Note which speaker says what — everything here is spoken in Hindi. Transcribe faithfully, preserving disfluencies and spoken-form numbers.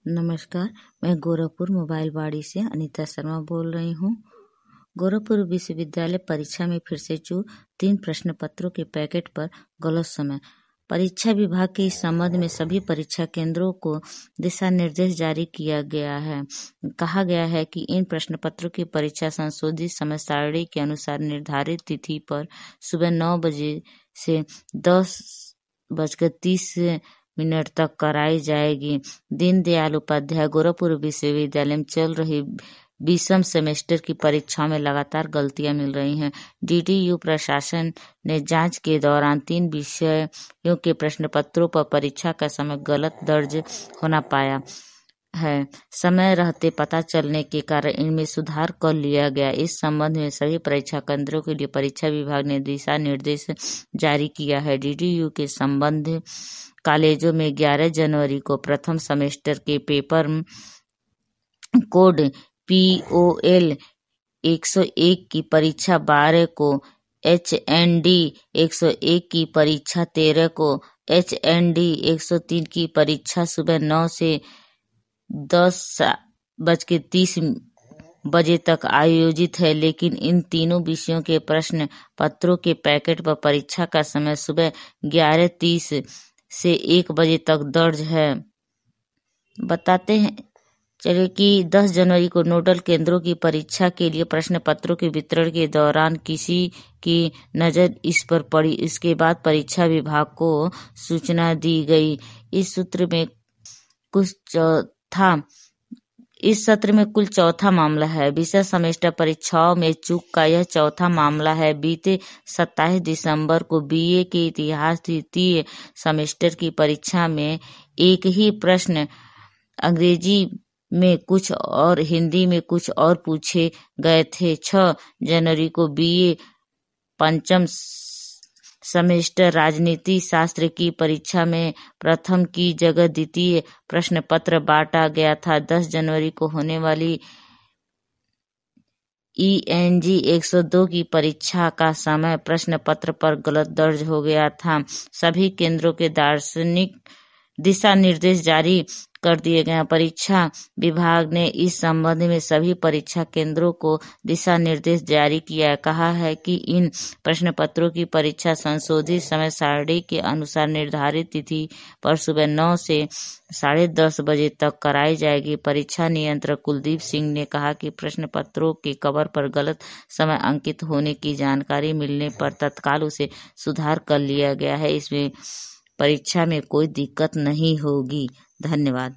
Speaker 1: नमस्कार, मैं गोरखपुर मोबाइल बाड़ी से अनीता शर्मा बोल रही हूँ। गोरखपुर विश्वविद्यालय परीक्षा में फिर से चूक, तीन प्रश्न पत्रों के पैकेट पर गलत समय। परीक्षा विभाग के इस संबंध में सभी परीक्षा केंद्रों को दिशा निर्देश जारी किया गया है। कहा गया है कि इन प्रश्न पत्रों की परीक्षा संशोधित समय सारणी के अनुसार निर्धारित तिथि पर सुबह नौ बजे से दस बजकर तीस मिनट तक कराई जाएगी। दीनदयाल उपाध्याय गोरखपुर विश्वविद्यालय में चल रही बीसम सेमेस्टर की परीक्षाओं में लगातार गलतियां मिल रही हैं। डीडीयू प्रशासन ने जांच के दौरान तीन विषयों के प्रश्न पत्रों पर परीक्षा का समय गलत दर्ज होना पाया है। समय रहते पता चलने के कारण इनमें सुधार कर लिया गया। इस संबंध में सभी परीक्षा केंद्रों के लिए परीक्षा विभाग ने दिशा निर्देश जारी किया है। डीडीयू के संबंध कॉलेजों में ग्यारह जनवरी को प्रथम सेमेस्टर के पेपर कोड पीओएल एक सौ एक की परीक्षा बारह को, एचएनडी एक सौ एक की परीक्षा तेरह को, एचएनडी एक सौ तीन की परीक्षा सुबह नौ से दस बज के तीस बजे तक आयोजित है, लेकिन इन तीनों विषयों के प्रश्न पत्रों के पैकेट पर परीक्षा का समय सुबह ग्यारह तीस से एक बजे तक दर्ज है। बताते हैं चलिए कि दस जनवरी को नोडल केंद्रों की परीक्षा के लिए प्रश्न पत्रों के वितरण के दौरान किसी की नज़र इस पर पड़ी। इसके बाद परीक्षा विभाग को सूचना दी गई। इस सूत्र में कुछ चौथा इस सत्र में कुल चौथा मामला है। विषय सेमेस्टर परीक्षाओं में चूक का यह चौथा मामला है। बीते सत्ताईस दिसंबर को बीए के इतिहास तृतीय सेमेस्टर की परीक्षा में एक ही प्रश्न अंग्रेजी में कुछ और हिंदी में कुछ और पूछे गए थे। छह जनवरी को बीए पंचम सेमेस्टर राजनीति शास्त्र की परीक्षा में प्रथम की जगह द्वितीय प्रश्न पत्र बांटा गया था। दस जनवरी को होने वाली ईएनजी एक सौ दो की परीक्षा का समय प्रश्न पत्र पर गलत दर्ज हो गया था। सभी केंद्रों के दार्शनिक दिशा निर्देश जारी कर दिए गए। परीक्षा विभाग ने इस संबंध में सभी परीक्षा केंद्रों को दिशा निर्देश जारी किया है। कहा है कि इन प्रश्न पत्रों की परीक्षा संशोधित समय सारणी के अनुसार निर्धारित तिथि पर सुबह नौ से साढ़े दस बजे तक कराई जाएगी। परीक्षा नियंत्रक कुलदीप सिंह ने कहा कि प्रश्न पत्रों के कवर पर गलत समय अंकित होने की जानकारी मिलने पर तत्काल उसे सुधार कर लिया गया है। इसमें परीक्षा में कोई दिक्कत नहीं होगी। धन्यवाद।